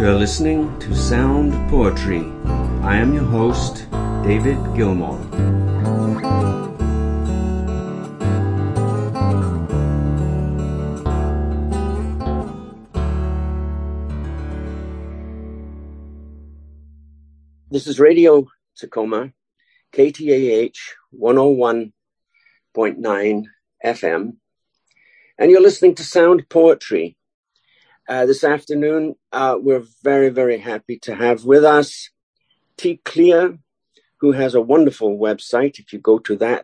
You're listening to Sound Poetry. I am your host, David Gilmore. This is Radio Tacoma, KTAH 101.9 FM, and you're listening to Sound Poetry. This afternoon, we're very, very happy to have with us T. Clear, who has a wonderful website. If you go to that,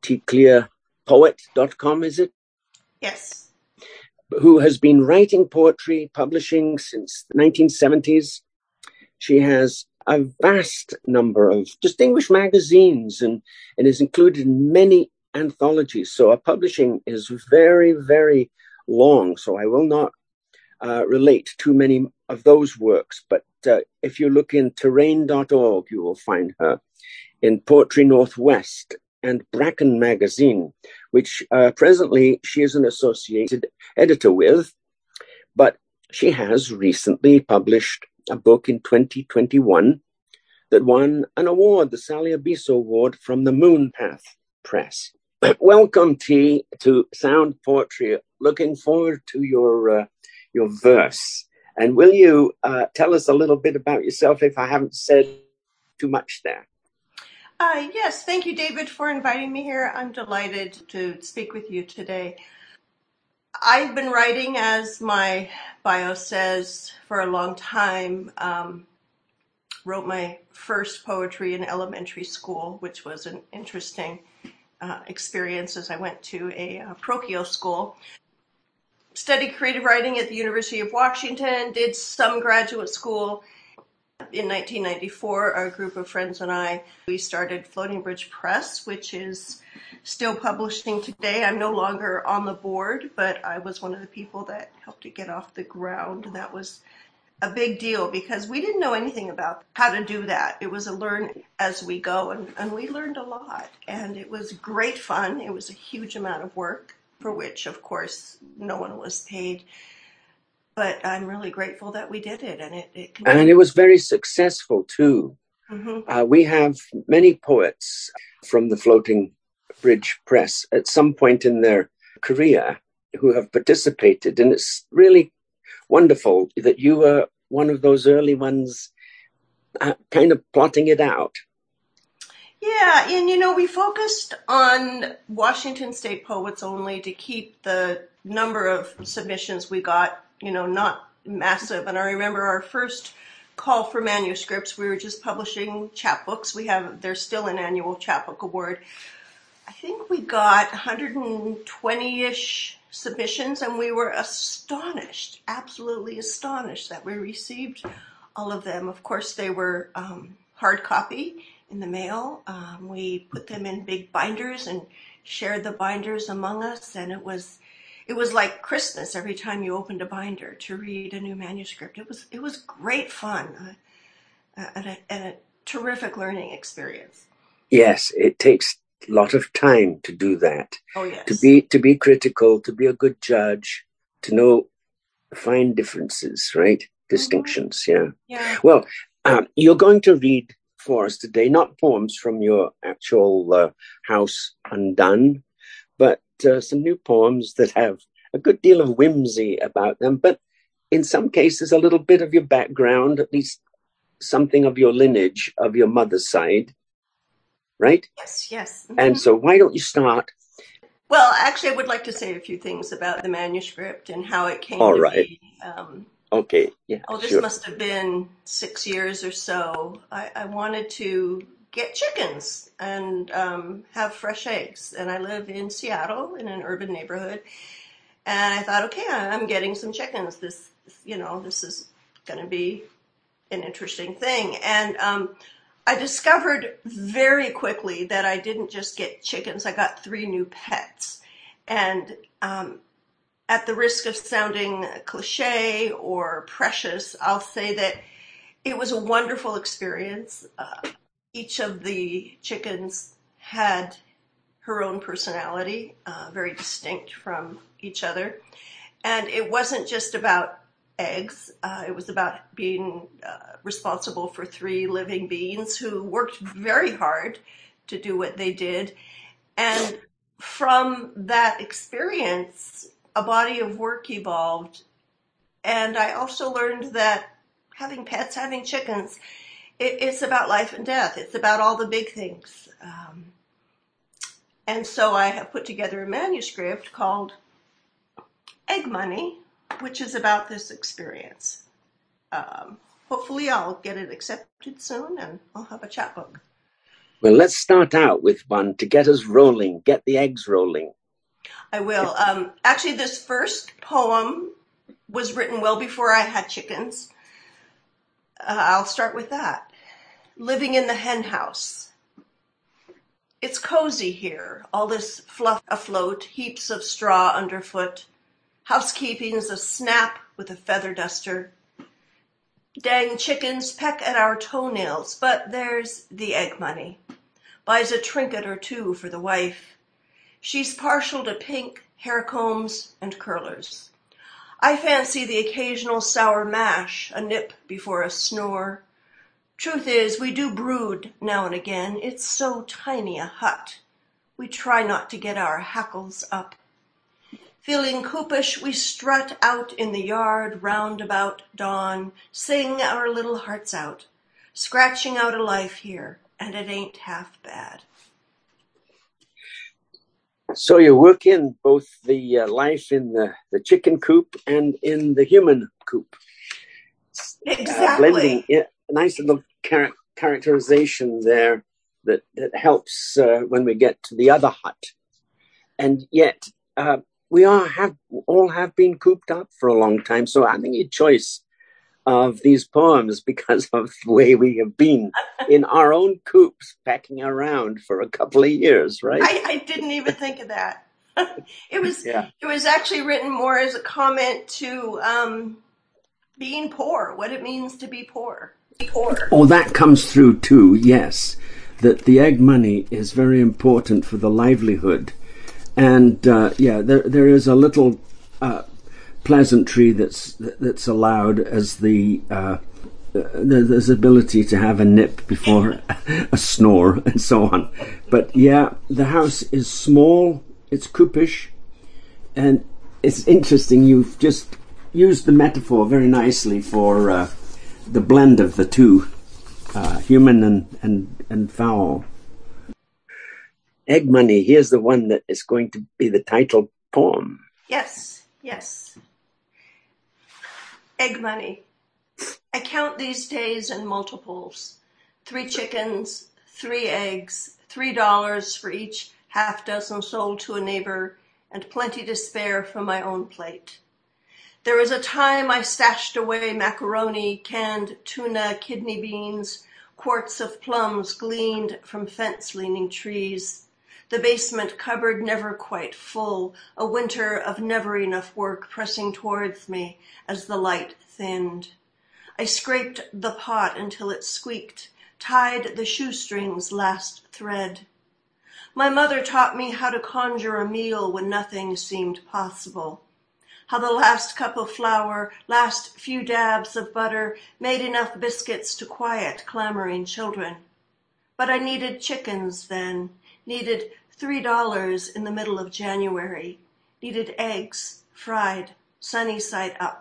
tclearpoet.com, is it? Yes. Who has been writing poetry, publishing since the 1970s. She has a vast number of distinguished magazines and is included in many anthologies. So her publishing is very, very long. So I will not relate too many of those works, but if you look in terrain.org, you will find her in Poetry Northwest and Bracken Magazine, which presently she is an associated editor with, but she has recently published a book in 2021 that won an award, the Sally Abiso Award from the Moonpath Press. Welcome, T, to Sound Poetry. Looking forward to your verse. And will you tell us a little bit about yourself if I haven't said too much there? Yes, thank you, David, for inviting me here. I'm delighted to speak with you today. I've been writing, as my bio says, for a long time. Wrote my first poetry in elementary school, which was an interesting experience as I went to a parochial school. Studied creative writing at the University of Washington, did some graduate school. In 1994, a group of friends and I, we started Floating Bridge Press, which is still publishing today. I'm no longer on the board, but I was one of the people that helped it get off the ground. That was a big deal because we didn't know anything about how to do that. It was a learn as we go, and we learned a lot. And it was great fun. It was a huge amount of work, for which, of course, no one was paid. But I'm really grateful that we did it, and it was very successful too. Mm-hmm. We have many poets from the Floating Bridge Press at some point in their career who have participated, and it's really wonderful that you were one of those early ones, kind of plotting it out. Yeah, and we focused on Washington State poets only to keep the number of submissions we got, not massive. And I remember our first call for manuscripts, we were just publishing chapbooks. There's still an annual chapbook award. I think we got 120-ish submissions, and we were astonished, absolutely astonished that we received all of them. Of course, they were hard copy in the mail. We put them in big binders and shared the binders among us, and it was like Christmas every time you opened a binder to read a new manuscript. It was great fun and a terrific learning experience. Yes, it takes a lot of time to do that. Oh yes. To be critical, to be a good judge, to know fine differences, right? Distinctions. Mm-hmm. Yeah. Well, you're going to read for us today, not poems from your actual House Undone, but some new poems that have a good deal of whimsy about them, but in some cases a little bit of your background, at least something of your lineage of your mother's side, right? Yes. Mm-hmm. And so why don't you start? Well, actually, I would like to say a few things about the manuscript and how it came to be. Okay, yeah. This must have been 6 years or so. I wanted to get chickens and have fresh eggs. And I live in Seattle in an urban neighborhood. And I thought, okay, I'm getting some chickens. This is going to be an interesting thing. And I discovered very quickly that I didn't just get chickens. I got 3 new pets. And at the risk of sounding cliche or precious, I'll say that it was a wonderful experience. Each of the chickens had her own personality, very distinct from each other. And it wasn't just about eggs. It was about being responsible for 3 living beings who worked very hard to do what they did. And from that experience, a body of work evolved. And I also learned that having pets, having chickens, it's about life and death. It's about all the big things. And so I have put together a manuscript called Egg Money, which is about this experience. Hopefully I'll get it accepted soon and I'll have a chapbook. Well, let's start out with one to get us rolling, get the eggs rolling. I will. Actually, this first poem was written well before I had chickens. I'll start with that. Living in the hen house. It's cozy here, all this fluff afloat, heaps of straw underfoot. Housekeeping's a snap with a feather duster. Dang chickens peck at our toenails, but there's the egg money. Buys a trinket or 2 for the wife. She's partial to pink, hair combs, and curlers. I fancy the occasional sour mash, a nip before a snore. Truth is, we do brood now and again. It's so tiny a hut. We try not to get our hackles up. Feeling coopish, we strut out in the yard round about dawn, sing our little hearts out, scratching out a life here, and it ain't half bad. So you work in both the life in the chicken coop and in the human coop. Exactly. Blending, a nice little characterization there that helps when we get to the other hut. And yet, we all have been cooped up for a long time. So I think your choice of these poems, because of the way we have been in our own coops, packing around for a couple of years, right? I didn't even think of that. It was actually written more as a comment to being poor, what it means to be poor. Oh, that comes through too, yes. That the egg money is very important for the livelihood. And there is a little pleasantry that's allowed as there's ability to have a nip before a snore and so on. But yeah, the house is small, it's coopish, and it's interesting. You've just used the metaphor very nicely for the blend of the two, human and fowl. Egg Money, here's the one that is going to be the title poem. Yes. Egg money. I count these days in multiples. 3 chickens, 3 eggs, $3 for each half dozen sold to a neighbor, and plenty to spare from my own plate. There was a time I stashed away macaroni, canned tuna, kidney beans, quarts of plums gleaned from fence-leaning trees. The basement cupboard never quite full, a winter of never enough work pressing towards me as the light thinned. I scraped the pot until it squeaked, tied the shoestrings last thread. My mother taught me how to conjure a meal when nothing seemed possible. How the last cup of flour, last few dabs of butter made enough biscuits to quiet clamoring children. But I needed chickens then, needed $3 in the middle of January, needed eggs, fried, sunny side up.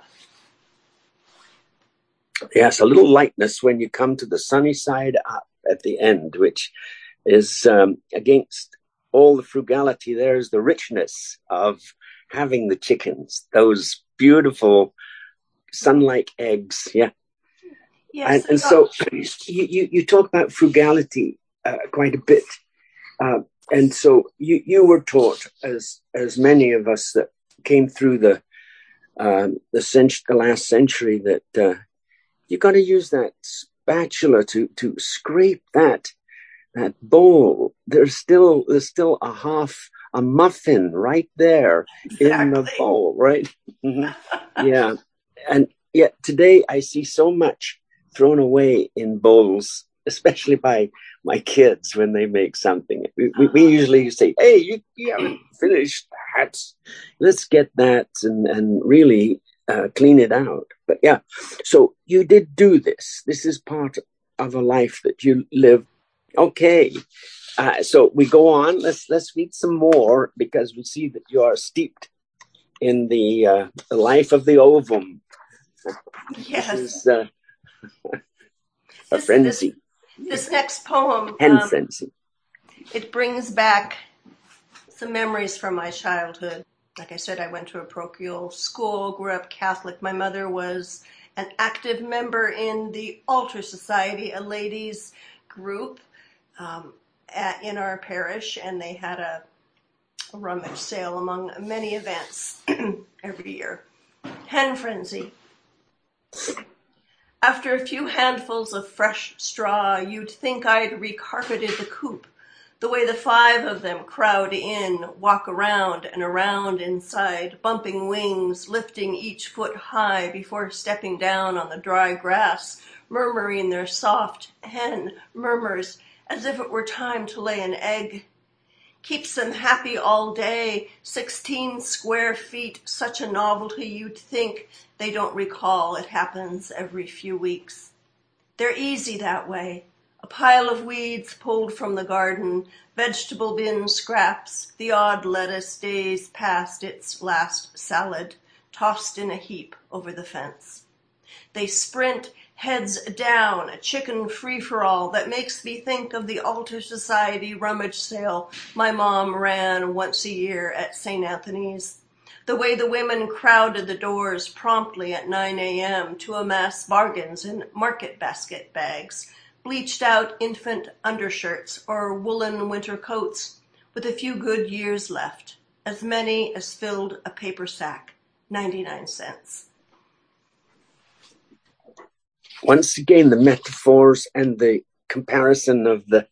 Yes, a little lightness when you come to the sunny side up at the end, which is against all the frugality. There's the richness of having the chickens, those beautiful sun-like eggs. Yeah. Yes, and so you talk about frugality quite a bit. And so you were taught, as many of us that came through the last century, that you got to use that spatula to scrape that bowl. There's still a muffin right there. Exactly. In the bowl, right? Yeah. And yet today I see so much thrown away in bowls, especially by my kids when they make something. We usually say, hey, you haven't finished that. Let's get that. And really, clean it out. But yeah, so you did do this. This is part of a life that you live. Okay, so we go on. Let's read some more because we see that you are steeped in the life of the ovum. Yes. This is a frenzy. This next poem, frenzy. It brings back some memories from my childhood. Like I said, I went to a parochial school, grew up Catholic. My mother was an active member in the Altar Society, a ladies group in our parish, and they had a rummage sale among many events every year. Hen frenzy. After a few handfuls of fresh straw, you'd think I'd recarpeted the coop. The way the 5 of them crowd in, walk around and around inside, bumping wings, lifting each foot high before stepping down on the dry grass, murmuring their soft hen murmurs as if it were time to lay an egg. Keeps them happy all day, 16 square feet, such a novelty you'd think they don't recall. It happens every few weeks. They're easy that way. A pile of weeds pulled from the garden, vegetable bin scraps, the odd lettuce days past its last salad, tossed in a heap over the fence. They sprint heads down, a chicken free-for-all that makes me think of the Altar Society rummage sale my mom ran once a year at St. Anthony's. The way the women crowded the doors promptly at 9 a.m. to amass bargains in market basket bags, bleached out infant undershirts or woolen winter coats with a few good years left, as many as filled a paper sack, 99 cents. Once again, the metaphors and the comparison of the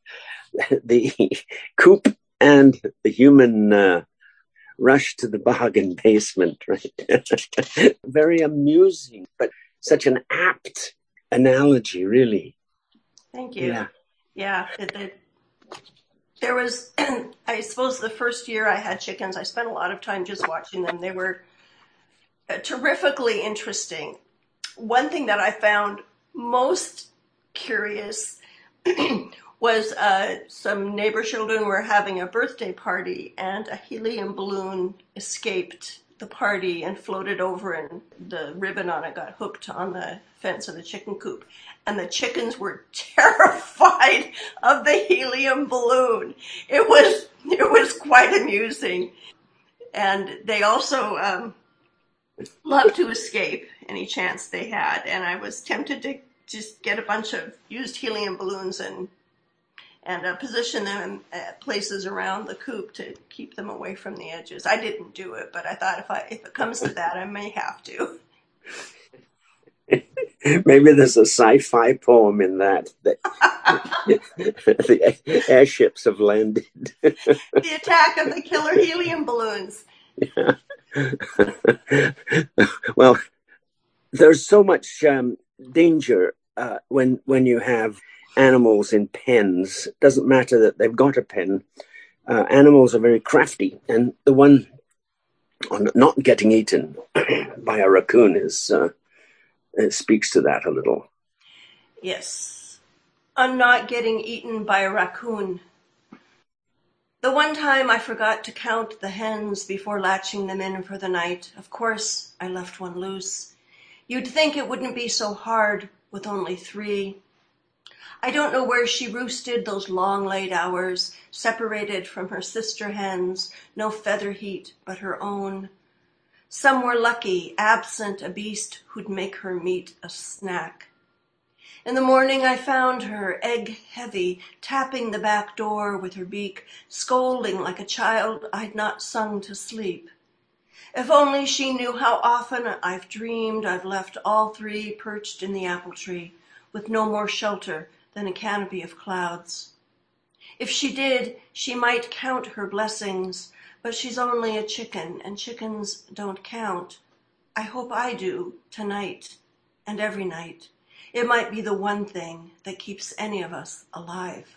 coop and the human rush to the bargain basement, right? Very amusing, but such an apt analogy, really. Thank you. Yeah. There was, I suppose the first year I had chickens, I spent a lot of time just watching them. They were terrifically interesting. One thing that I found most curious was some neighbor children were having a birthday party, and a helium balloon escaped the party and floated over, and the ribbon on it got hooked on the fence of the chicken coop. And the chickens were terrified of the helium balloon. It was quite amusing. And they also loved to escape any chance they had. And I was tempted to just get a bunch of used helium balloons and position them in places around the coop to keep them away from the edges. I didn't do it, but I thought if it comes to that, I may have to. Maybe there's a sci-fi poem in that the airships have landed. The attack of the killer helium balloons. Yeah. Well, there's so much danger when you have animals in pens. It doesn't matter that they've got a pen. Animals are very crafty, and the one on not getting eaten by a raccoon is it speaks to that a little. Yes, on not getting eaten by a raccoon. The one time I forgot to count the hens before latching them in for the night. Of course, I left one loose. You'd think it wouldn't be so hard with only 3. I don't know where she roosted those long late hours, separated from her sister hens, no feather heat but her own. Some were lucky, absent a beast who'd make her meat a snack. In the morning I found her, egg heavy, tapping the back door with her beak, scolding like a child I'd not sung to sleep. If only she knew how often I've dreamed I've left all 3 perched in the apple tree, with no more shelter than a canopy of clouds. If she did, she might count her blessings, but she's only a chicken, and chickens don't count. I hope I do, tonight, and every night. It might be the one thing that keeps any of us alive.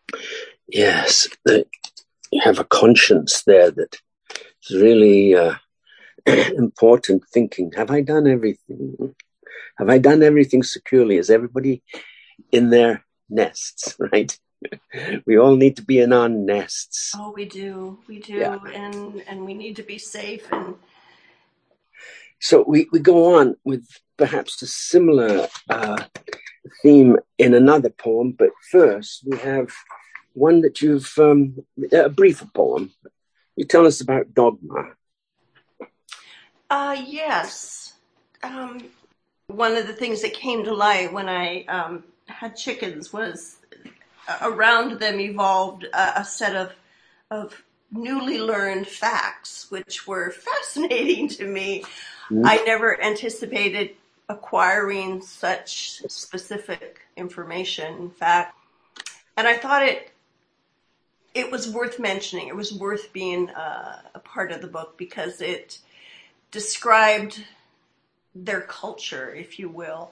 Yes, you have a conscience there that is really important thinking. Have I done everything? Have I done everything securely? Is everybody in their nests, right? We all need to be in our nests. Oh, we do. Yeah. And we need to be safe. And so we go on with perhaps a similar theme in another poem, but first we have one that you've, a briefer poem. You tell us about Dogma. Yes. One of the things that came to light when I had chickens was around them evolved a set of newly learned facts, which were fascinating to me. I never anticipated acquiring such specific information, in fact. And I thought it was worth mentioning. It was worth being a part of the book because it described their culture, if you will.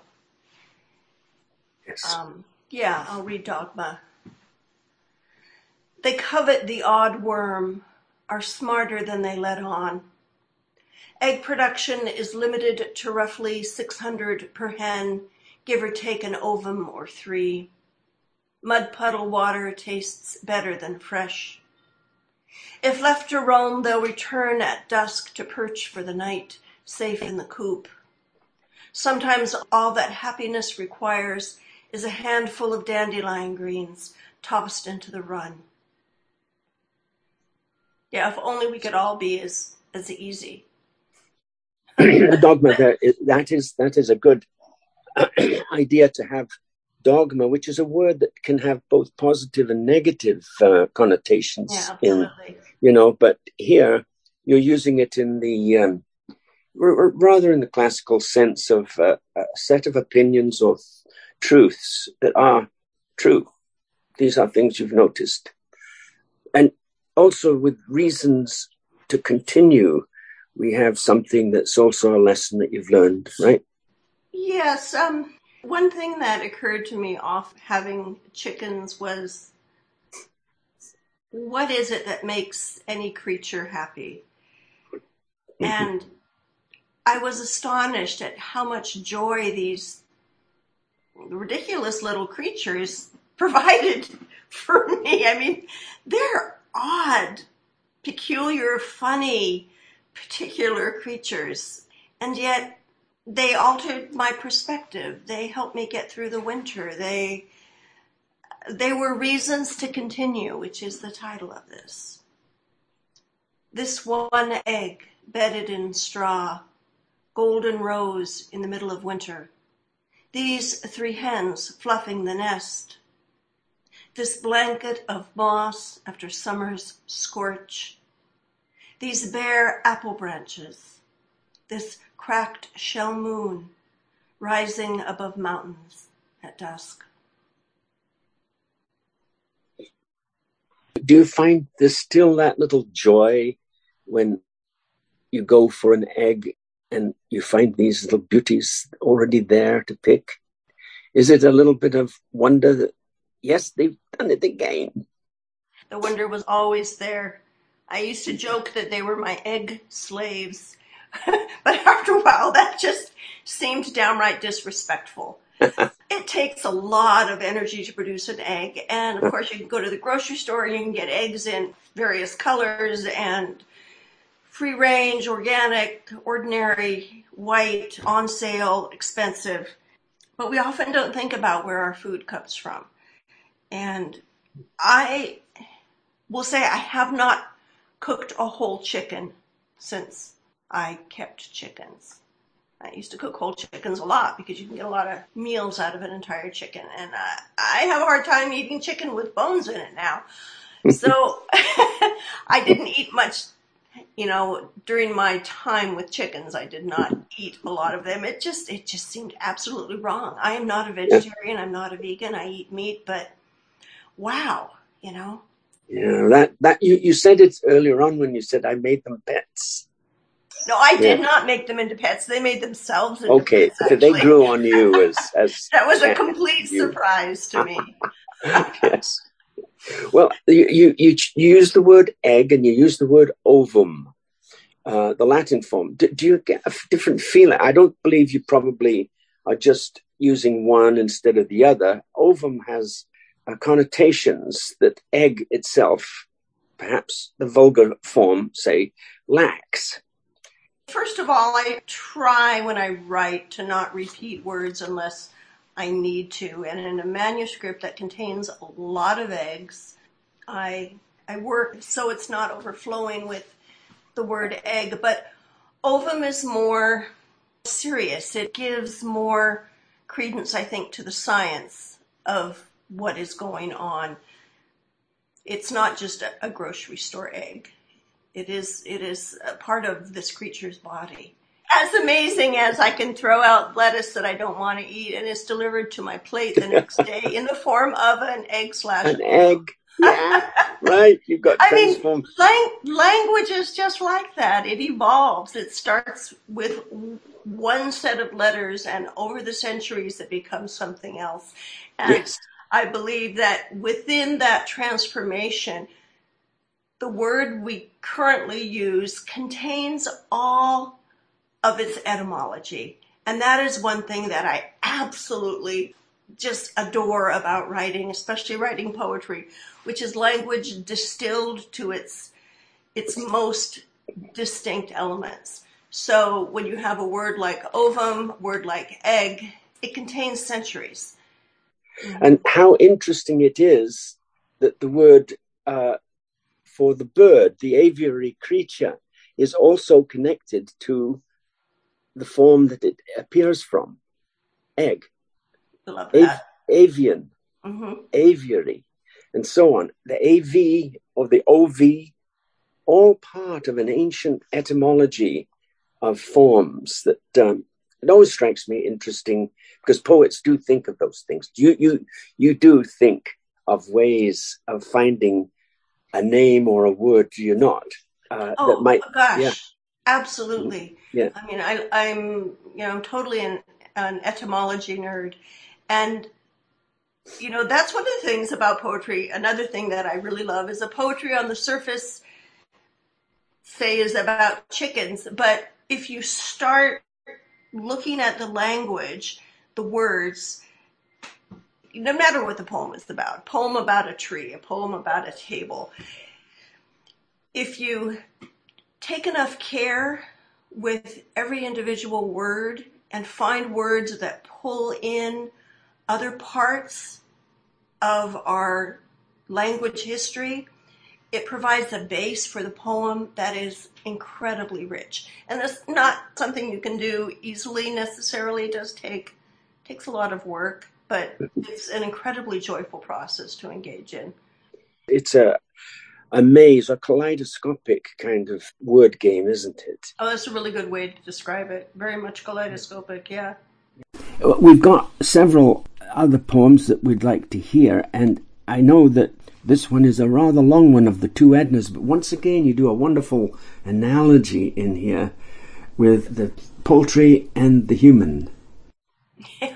Yes. Yeah, I'll read Dogma. They covet the odd worm, are smarter than they let on. Egg production is limited to roughly 600 per hen, give or take an ovum or 3. Mud puddle water tastes better than fresh. If left to roam, they'll return at dusk to perch for the night, safe in the coop. Sometimes all that happiness requires is a handful of dandelion greens tossed into the run. Yeah, if only we could all be as easy. Dogma, that is a good idea to have. Dogma, which is a word that can have both positive and negative connotations. Yeah, absolutely. But here you're using it in the rather in the classical sense of a set of opinions or truths that are true. These are things you've noticed. And also with reasons to continue, we have something that's also a lesson that you've learned, right? Yes. One thing that occurred to me off having chickens was, what is it that makes any creature happy? Mm-hmm. And I was astonished at how much joy these ridiculous little creatures provided for me. I mean, they're odd, peculiar, funny, particular creatures. And yet they altered my perspective. They helped me get through the winter. They were reasons to continue, which is the title of this. This one egg bedded in straw, golden rose in the middle of winter. These 3 hens fluffing the nest. This blanket of moss after summer's scorch. These bare apple branches. This cracked shell moon rising above mountains at dusk. Do you find there's still that little joy when you go for an egg and you find these little beauties already there to pick? Is it a little bit of wonder that, yes, they've done it again? The wonder was always there. I used to joke that they were my egg slaves. But after a while, that just seemed downright disrespectful. It takes a lot of energy to produce an egg. And of course, you can go to the grocery store and you can get eggs in various colors and free range, organic, ordinary, white, on sale, expensive. But we often don't think about where our food comes from. And I will say I have not cooked a whole chicken since I kept chickens. I used to cook whole chickens a lot because you can get a lot of meals out of an entire chicken. And I have a hard time eating chicken with bones in it now. So I didn't eat much, during my time with chickens. I did not eat a lot of them. It just seemed absolutely wrong. I am not a vegetarian. I'm not a vegan. I eat meat, but wow, Yeah, that you said it earlier on when you said I made them pets. No, I did not make them into pets. They made themselves into pets. Okay, they grew on you as that was a complete surprise to me. Yes. Well, you use the word egg and you use the word ovum. the Latin form. Do you get a different feeling? I don't believe you probably are just using one instead of the other. Ovum has connotations that egg itself, perhaps the vulgar form, say, lacks. First of all, I try when I write to not repeat words unless I need to. And in a manuscript that contains a lot of eggs, I work so it's not overflowing with the word egg. But ovum is more serious. It gives more credence, I think, to the science of what is going on. It's not just a grocery store egg. It is a part of this creature's body. As amazing as I can throw out lettuce that I don't want to eat and it's delivered to my plate the next day in the form of an egg slash. An egg, yeah, right. You've got transformed. Language is just like that. It evolves. It starts with one set of letters, and over the centuries it becomes something else. And yes. I believe that within that transformation, the word we currently use contains all of its etymology. And that is one thing that I absolutely just adore about writing, especially writing poetry, which is language distilled to its most distinct elements. So when you have a word like ovum, word like egg, it contains centuries. And how interesting it is that the word for the bird, the aviary creature, is also connected to the form that it appears from, egg. I love that. Avian, aviary, and so on. The AV or the OV, all part of an ancient etymology of forms that it always strikes me interesting, because poets do think of those things. You do think of ways of finding a name or a word, do you not? That might, gosh, yeah. Absolutely. Yeah. I mean, I'm totally an etymology nerd, and that's one of the things about poetry. Another thing that I really love is the poetry on the surface, say, is about chickens, but if you start looking at the language, the words, no matter what the poem is about, a poem about a tree, a poem about a table, if you take enough care with every individual word and find words that pull in other parts of our language history, it provides a base for the poem that is incredibly rich. And that's not something you can do easily necessarily. It takes a lot of work, but it's an incredibly joyful process to engage in. It's a maze, a kaleidoscopic kind of word game, isn't it? Oh, that's a really good way to describe it. Very much kaleidoscopic, yeah. We've got several other poems that we'd like to hear, and I know that this one is a rather long one of the two Ednas, but once again you do a wonderful analogy in here with the poultry and the human. Yeah.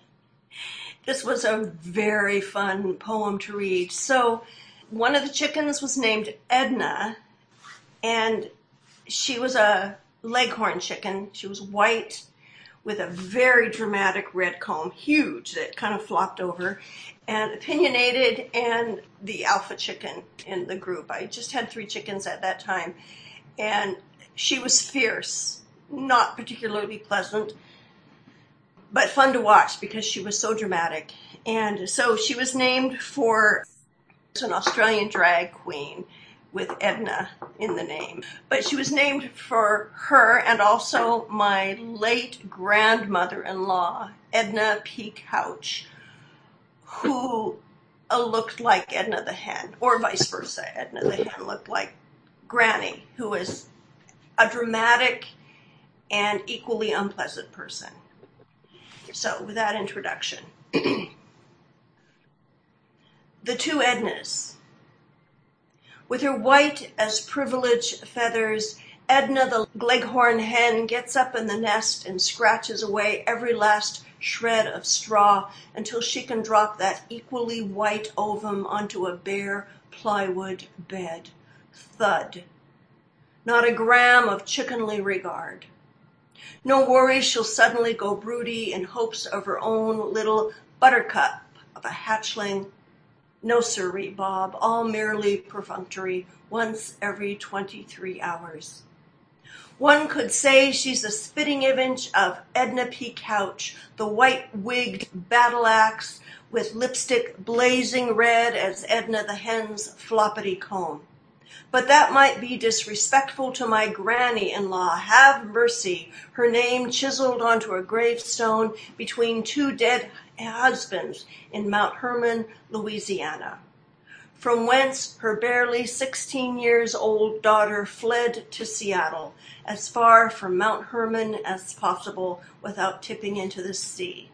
This was a very fun poem to read. So one of the chickens was named Edna, and she was a leghorn chicken. She was white with a very dramatic red comb, huge, that kind of flopped over, and opinionated, and the alpha chicken in the group. I just had 3 chickens at that time, and she was fierce, not particularly pleasant, but fun to watch because she was so dramatic. And so she was named for an Australian drag queen with Edna in the name. But she was named for her and also my late grandmother-in-law, Edna P. Couch, who looked like Edna the hen, or vice versa. Edna the hen looked like Granny, who was a dramatic and equally unpleasant person. So, with that introduction, the two Ednas. With her white as privilege feathers, Edna the leghorn hen gets up in the nest and scratches away every last shred of straw until she can drop that equally white ovum onto a bare plywood bed. Thud. not a gram of chickenly regard. No worry she'll suddenly go broody in hopes of her own little buttercup of a hatchling. No sirree, Bob, all merely perfunctory, once every 23 hours. One could say she's a spitting image of Edna P. Couch, the white-wigged battle-axe with lipstick blazing red as Edna the hen's floppity comb. But that might be disrespectful to my granny-in-law. Have mercy, her name chiseled onto a gravestone between two dead husbands in Mount Hermon, Louisiana, from whence her barely 16 years old daughter fled to Seattle, as far from Mount Hermon as possible without tipping into the sea.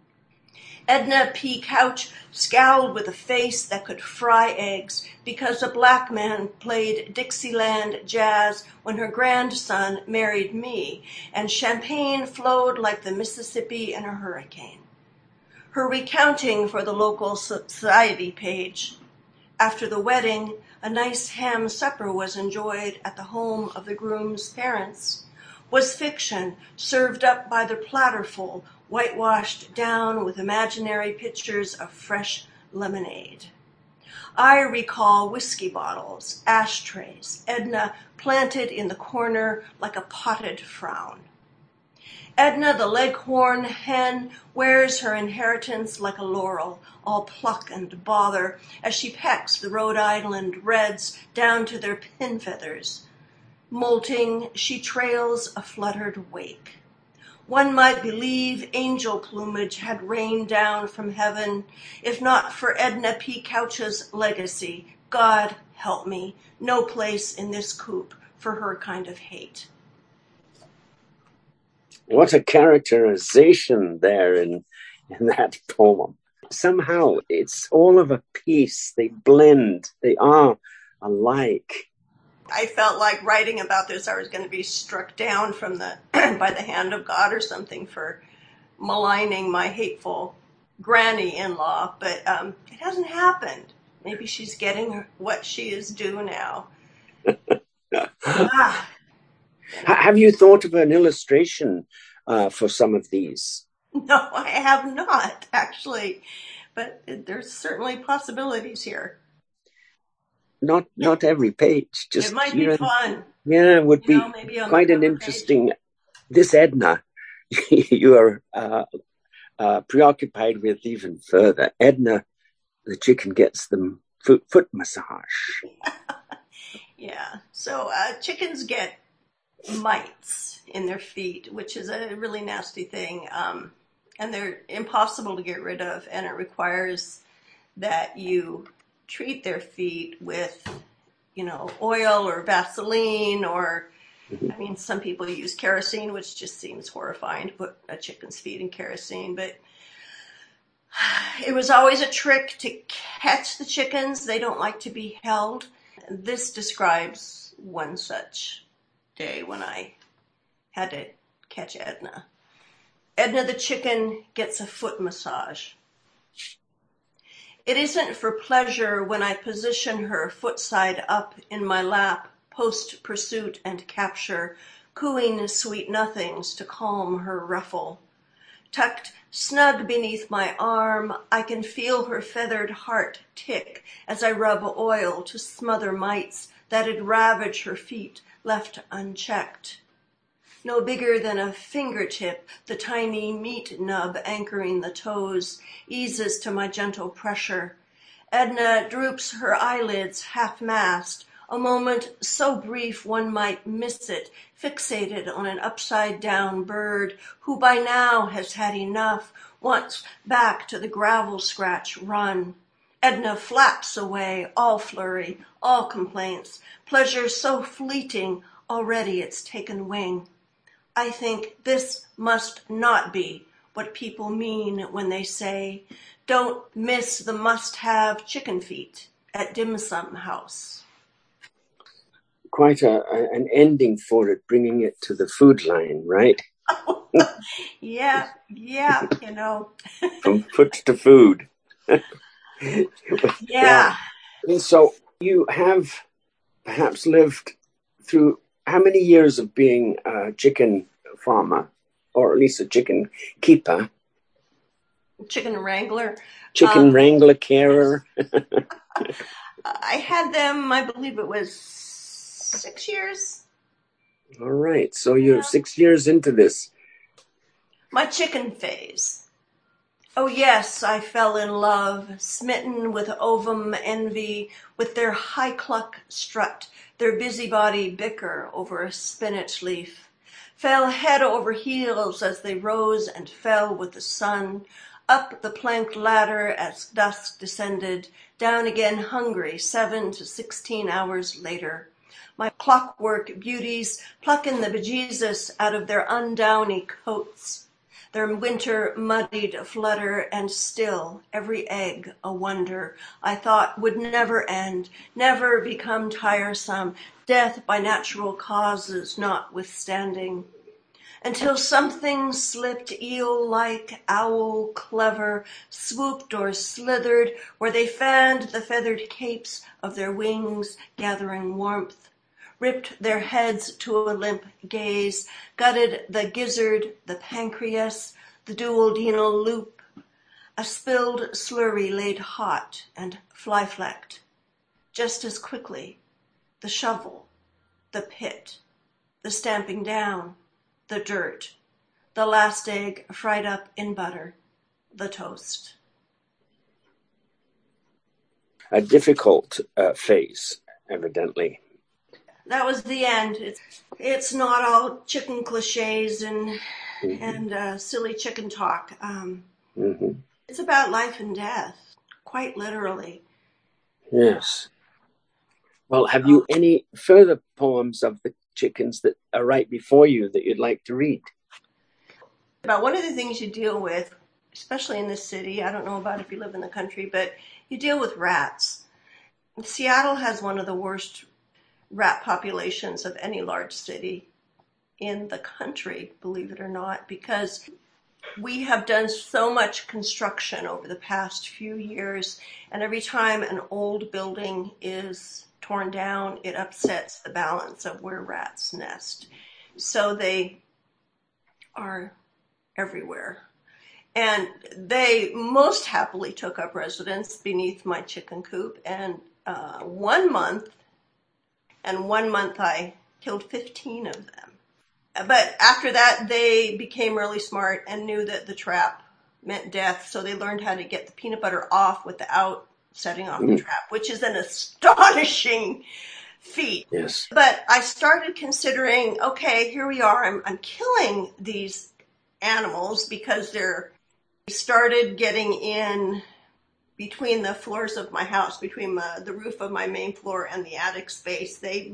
Edna P. Couch scowled with a face that could fry eggs because a black man played Dixieland jazz when her grandson married me, and champagne flowed like the Mississippi in a hurricane. Her recounting for the local society page. After the wedding, a nice ham supper was enjoyed at the home of the groom's parents. Was fiction served up by the platterful, whitewashed down with imaginary pictures of fresh lemonade. I recall whiskey bottles, ashtrays, Edna planted in the corner like a potted frown. Edna, the leghorn hen, wears her inheritance like a laurel, all pluck and bother, as she pecks the Rhode Island reds down to their pin feathers. Molting, she trails a fluttered wake. One might believe angel plumage had rained down from heaven, if not for Edna P. Couch's legacy. God help me, no place in this coop for her kind of hate. What a characterization there in that poem. Somehow it's all of a piece. They blend. They are alike. I felt like writing about this, I was going to be struck down from by the hand of God or something for maligning my hateful granny-in-law, but it hasn't happened. Maybe she's getting what she is due now. Have you thought of an illustration for some of these? No, I have not, actually, but there's certainly possibilities here. Not every page. Just, it might be fun. Yeah, it would be quite an interesting. This Edna, you are preoccupied with even further. Edna, the chicken gets them foot massage. Yeah, so chickens get mites in their feet, which is a really nasty thing, and they're impossible to get rid of, and it requires that you treat their feet with, oil or Vaseline, or, some people use kerosene, which just seems horrifying to put a chicken's feet in kerosene, but it was always a trick to catch the chickens. They don't like to be held. This describes one such day when I had to catch Edna. Edna the chicken gets a foot massage. It isn't for pleasure when I position her foot side up in my lap, post-pursuit and capture, cooing sweet nothings to calm her ruffle. Tucked snug beneath my arm, I can feel her feathered heart tick as I rub oil to smother mites that'd ravage her feet left unchecked. No bigger than a fingertip, the tiny meat nub anchoring the toes eases to my gentle pressure. Edna droops her eyelids half-mast, a moment so brief one might miss it, fixated on an upside-down bird who by now has had enough, wants back to the gravel-scratch run. Edna flaps away, all flurry, all complaints, pleasure so fleeting, already it's taken wing. I think this must not be what people mean when they say, don't miss the must-have chicken feet at Dim Sum House. Quite an ending for it, bringing it to the food line, right? Yeah. From foot to food. Yeah. And so you have perhaps lived through how many years of being a chicken farmer, or at least a chicken keeper? Chicken wrangler. Chicken wrangler, carer. I had them, I believe it was 6 years. All right. So you're 6 years into this. My chicken phase. Oh yes, I fell in love, smitten with ovum envy, with their high cluck strut, their busybody bicker over a spinach leaf. Fell head over heels as they rose and fell with the sun, up the planked ladder as dusk descended, down again hungry 7 to 16 hours later. My clockwork beauties plucking the bejesus out of their undowny coats. Their winter muddied flutter, and still every egg a wonder I thought would never end, never become tiresome, death by natural causes notwithstanding. Until something slipped eel-like, owl clever, swooped or slithered where they fanned the feathered capes of their wings, gathering warmth, ripped their heads to a limp gaze, gutted the gizzard, the pancreas, the duodenal loop. A spilled slurry laid hot and fly-flecked. Just as quickly, the shovel, the pit, the stamping down, the dirt, the last egg fried up in butter, the toast. A difficult phase, evidently. That was the end. It's not all chicken cliches and silly chicken talk. It's about life and death, quite literally. Yes. Well, have you any further poems of the chickens that are right before you that you'd like to read? About one of the things you deal with, especially in this city, I don't know about if you live in the country, but you deal with rats. Seattle has one of the worst rat populations of any large city in the country, believe it or not, because we have done so much construction over the past few years, and every time an old building is torn down, it upsets the balance of where rats nest. So they are everywhere. And they most happily took up residence beneath my chicken coop, and one month I killed 15 of them. But after that, they became really smart and knew that the trap meant death, so they learned how to get the peanut butter off without setting off the trap, which is an astonishing feat. Yes. But I started considering, okay, here we are. I'm killing these animals because they started getting in between the floors of my house, between the roof of my main floor and the attic space. They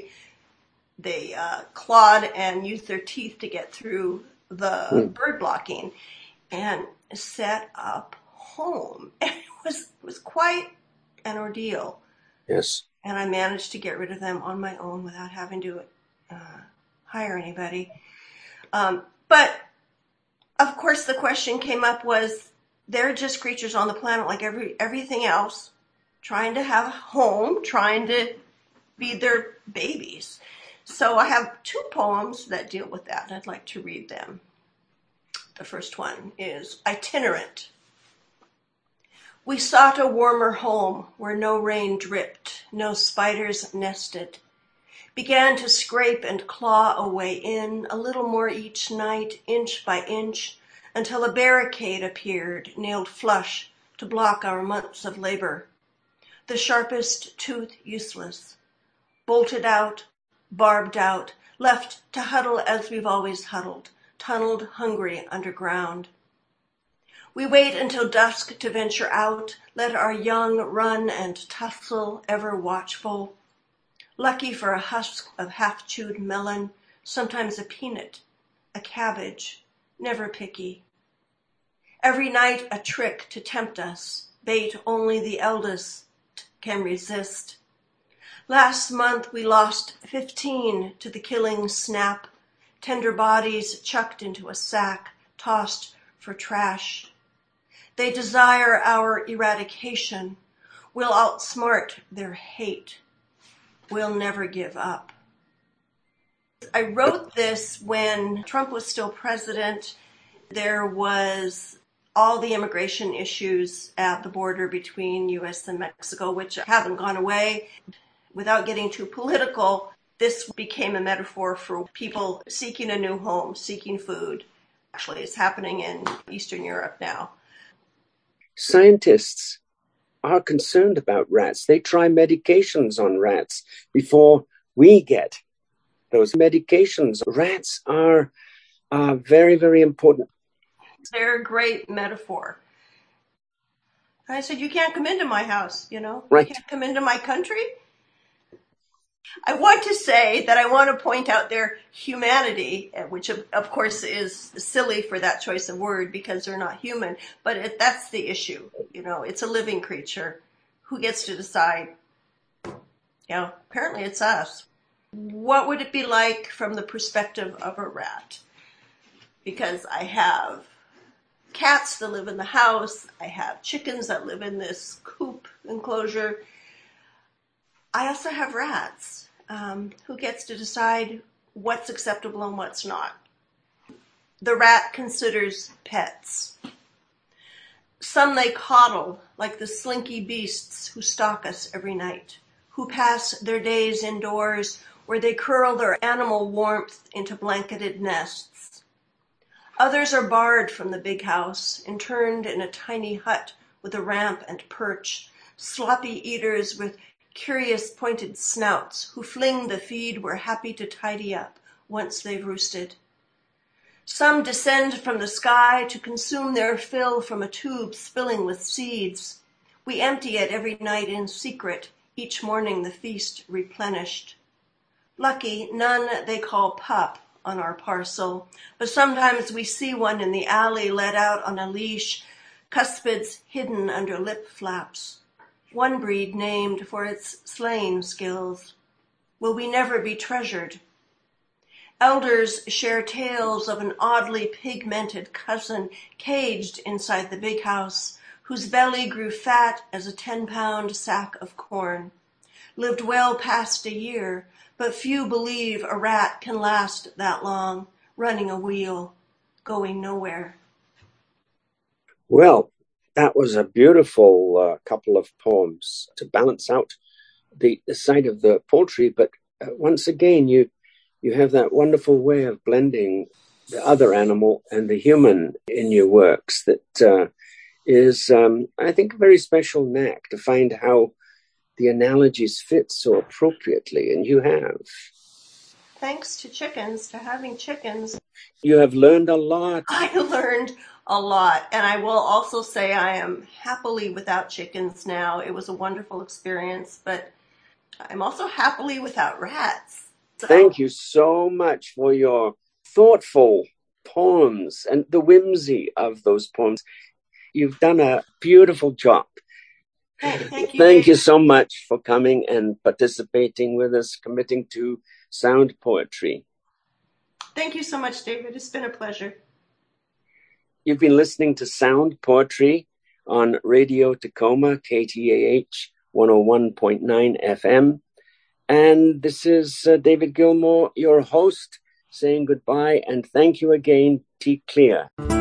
clawed and used their teeth to get through the bird blocking and set up home. And it was quite an ordeal. Yes. And I managed to get rid of them on my own without having to hire anybody. But of course, the question came up was, they're just creatures on the planet like everything else, trying to have a home, trying to feed their babies. So I have 2 poems that deal with that. I'd like to read them. The first one is Itinerant. We sought a warmer home where no rain dripped, no spiders nested. Began to scrape and claw a way in, a little more each night, inch by inch, until a barricade appeared, nailed flush to block our months of labor. The sharpest tooth useless. Bolted out, barbed out, left to huddle as we've always huddled, tunneled hungry underground. We wait until dusk to venture out, let our young run and tussle, ever watchful. Lucky for a husk of half-chewed melon, sometimes a peanut, a cabbage, never picky. Every night a trick to tempt us, bait only the eldest can resist. Last month we lost 15 to the killing snap, tender bodies chucked into a sack, tossed for trash. They desire our eradication. We'll outsmart their hate. We'll never give up. I wrote this when Trump was still president. There was all the immigration issues at the border between U.S. and Mexico, which haven't gone away. Without getting too political, this became a metaphor for people seeking a new home, seeking food. Actually, it's happening in Eastern Europe now. Scientists are concerned about rats. They try medications on rats before we get those medications. Rats are very, very important. They're a great metaphor. I said, you can't come into my house, you Right. can't come into my country. I want to say that I want to point out their humanity, which of course is silly for that choice of word because they're not human, but that's the issue. It's a living creature. Who gets to decide? Apparently it's us. What would it be like from the perspective of a rat? Because I have cats that live in the house. I have chickens that live in this coop enclosure. I also have rats. Who gets to decide what's acceptable and what's not? The rat considers pets. Some they coddle like the slinky beasts who stalk us every night, who pass their days indoors where they curl their animal warmth into blanketed nests. Others are barred from the big house, interned in a tiny hut with a ramp and perch, sloppy eaters with curious pointed snouts who fling the feed we're happy to tidy up once they've roosted. Some descend from the sky to consume their fill from a tube spilling with seeds. We empty it every night in secret, each morning the feast replenished. Lucky none they call pup on our parcel, but sometimes we see one in the alley let out on a leash, cuspids hidden under lip flaps. One breed named for its slaying skills. Will we never be treasured? Elders share tales of an oddly pigmented cousin caged inside the big house, whose belly grew fat as a 10-pound sack of corn. Lived well past a year, but few believe a rat can last that long, running a wheel, going nowhere. Well, that was a beautiful couple of poems to balance out the side of the poultry. But once again, you have that wonderful way of blending the other animal and the human in your works that is, I think, a very special knack to find how the analogies fit so appropriately. And you have. Thanks to having chickens. You have learned a lot. I learned a lot. And I will also say I am happily without chickens now. It was a wonderful experience, but I'm also happily without rats. Thank you so much for your thoughtful poems and the whimsy of those poems. You've done a beautiful job. Thank you. Thank you so much for coming and participating with us, committing to sound poetry. Thank you so much, David. It's been a pleasure. You've been listening to Sound Poetry on Radio Tacoma, KTAH 101.9 FM. And this is David Gilmour, your host, saying goodbye and thank you again, T. Clear.